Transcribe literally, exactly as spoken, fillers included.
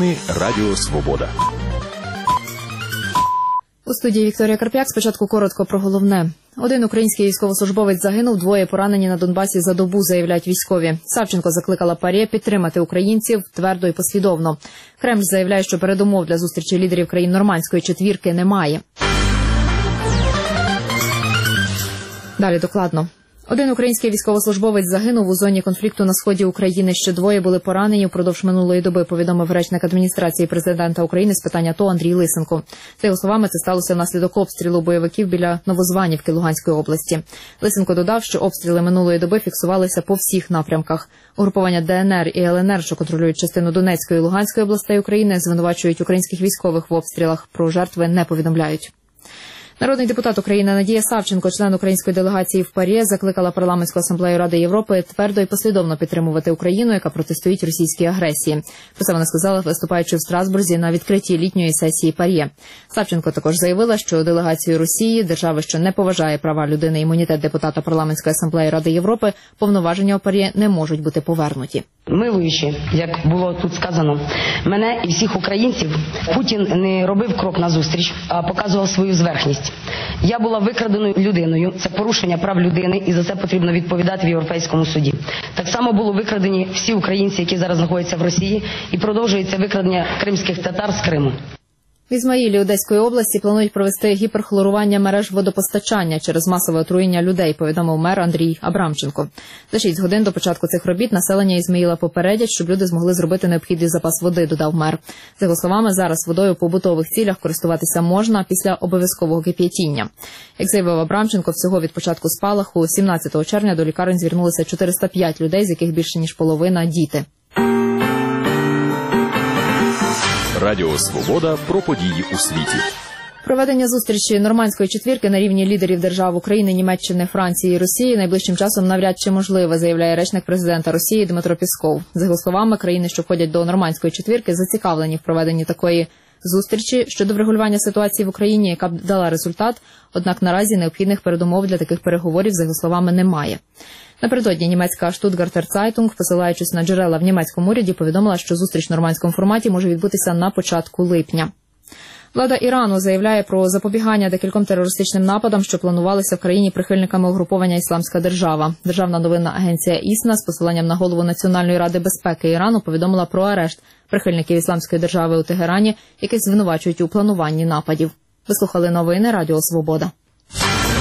Новини Радіо Свобода. У студії Вікторія Карп'як. Спочатку коротко про головне. Один український військовослужбовець загинув, двоє поранені на Донбасі за добу, заявляють військові. Савченко закликала ПАРЄ підтримати українців твердо і послідовно. Кремль заявляє, що передумов для зустрічі лідерів країн Нормандської четвірки немає. Далі докладно. Один український військовослужбовець загинув у зоні конфлікту на сході України. Ще двоє були поранені впродовж минулої доби, повідомив речник адміністрації президента України з питань АТО Андрій Лисенко. За його словами, це сталося внаслідок обстрілу бойовиків біля Новозванівки Луганської області. Лисенко додав, що обстріли минулої доби фіксувалися по всіх напрямках. Угрупування ДНР і ЛНР, що контролюють частину Донецької і Луганської областей України, звинувачують українських військових в обстрілах. Про жертви не повідомляють. Народний депутат України Надія Савченко, член української делегації в ПАРЄ, закликала Парламентську асамблею Ради Європи твердо і послідовно підтримувати Україну, яка протистоїть російській агресії. Про це вона сказала, виступаючи в Страсбурзі на відкритті літньої сесії ПАРЄ. Савченко також заявила, що делегацію Росії, держави, що не поважає права людини і імунітет депутата Парламентської асамблеї Ради Європи, повноваження у ПАРЄ не можуть бути повернуті. Милуючи, як було тут сказано, мене і всіх українців, Путін не робив крок назустріч, а показував свою зверхність. Я була викраденою людиною, це порушення прав людини, і за це потрібно відповідати в Європейському суді. Так само були викрадені всі українці, які зараз знаходяться в Росії, і продовжується викрадення кримських татар з Криму. В Ізмаїлі Одеської області планують провести гіперхлорування мереж водопостачання через масове отруєння людей, повідомив мер Андрій Абрамченко. За шість годин до початку цих робіт населення Ізмаїла попередять, щоб люди змогли зробити необхідний запас води, додав мер. За його словами, зараз водою в побутових цілях користуватися можна після обов'язкового кип'ятіння. Як заявив Абрамченко, всього від початку спалаху сімнадцятого червня до лікарень звернулися чотириста п'ять людей, з яких більше ніж половина – діти. Радіо Свобода про події у світі. Проведення зустрічі Нормандської четвірки на рівні лідерів держав України, Німеччини, Франції і Росії найближчим часом навряд чи можливе, заявляє речник президента Росії Дмитро Пісков. За його словами, країни, що входять до Нормандської четвірки, зацікавлені в проведенні такої зустрічі щодо врегулювання ситуації в Україні, яка б дала результат, однак наразі необхідних передумов для таких переговорів, за його словами, немає. Напередодні німецька Stuttgarter Zeitung, посилаючись на джерела в німецькому уряді, повідомила, що зустріч в нормандському форматі може відбутися на початку липня. Влада Ірану заявляє про запобігання декільком терористичним нападам, що планувалися в країні прихильниками угруповання «Ісламська держава». Державна новинна агенція ІСНА з посиланням на голову Національної ради безпеки Ірану повідомила про арешт прихильників «Ісламської держави» у Тегерані, яких звинувачують у плануванні нападів. Ви слухали новини Радіо Свобода.